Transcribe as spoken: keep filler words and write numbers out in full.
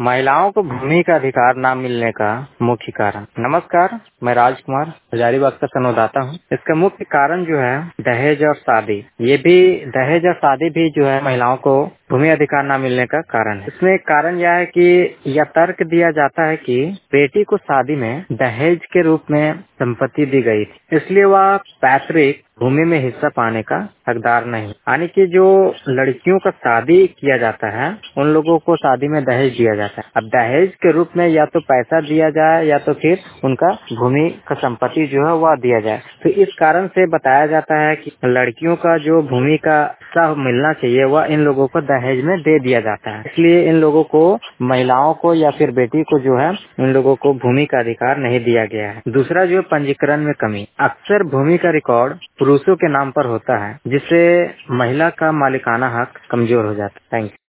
महिलाओं को भूमि का अधिकार न मिलने का मुख्य कारण। नमस्कार, मैं राजकुमार हजारीबाग का संवाददाता हूँ। इसका मुख्य कारण जो है दहेज और शादी। ये भी दहेज और शादी भी जो है महिलाओं को भूमि अधिकार न मिलने का कारण है। इसमें एक कारण यह है कि यह तर्क दिया जाता है कि बेटी को शादी में दहेज के रूप में संपत्ति दी गई थी, इसलिए वह पैतृक भूमि में हिस्सा पाने का हकदार नहीं। यानी कि जो लड़कियों का शादी किया जाता है उन लोगों को शादी में दहेज दिया जाता है। अब दहेज के रूप में या तो पैसा दिया जाए या तो फिर उनका भूमि का संपत्ति जो है वह दिया जाए। तो इस कारण से बताया जाता है कि लड़कियों का जो भूमि का हिस्सा मिलना चाहिए वह इन लोगों को दहेज में दे दिया जाता है। इसलिए इन लोगों को, महिलाओं को या फिर बेटी को जो है इन लोगों को भूमि का अधिकार नहीं दिया गया है। दूसरा जो पंजीकरण में कमी। अक्सर भूमि का रिकॉर्ड पुरुषों के नाम पर होता है, जिससे महिला का मालिकाना हक कमजोर हो जाता है। Thank you.